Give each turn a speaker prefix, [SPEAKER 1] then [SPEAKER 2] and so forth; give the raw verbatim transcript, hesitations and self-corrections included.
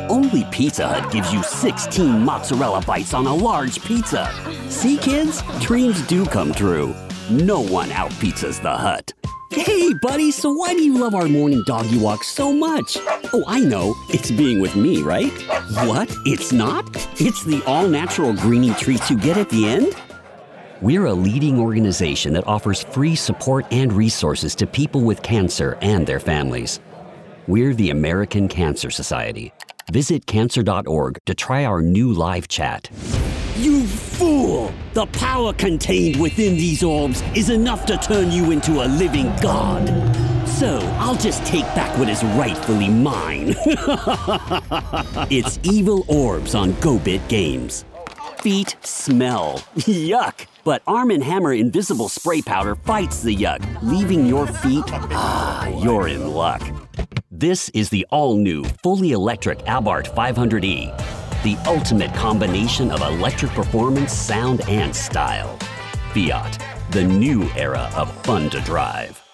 [SPEAKER 1] Only Pizza Hut gives you sixteen mozzarella bites on a large pizza. See, kids? Dreams do come true. No one out-pizzas the Hut. Hey, buddy, so why do you love our morning doggy walk so much? Oh, I know. It's being with me, right? What? It's not? It's the all-natural greeny treats you get at the end? We're a leading organization that offers free support and resources to people with cancer and their families. We're the American Cancer Society. Visit cancer dot org to try our new live chat. You fool! The power contained within these orbs is enough to turn you into a living god. So, I'll just take back what is rightfully mine. It's Evil Orbs on GoBit Games. Feet smell. Yuck! But Arm and Hammer Invisible Spray Powder fights the yuck, leaving your feet, ah, you're in luck. This is the all-new, fully electric Abarth five hundred E. The ultimate combination of electric performance, sound, and style. Fiat, the new era of fun to drive.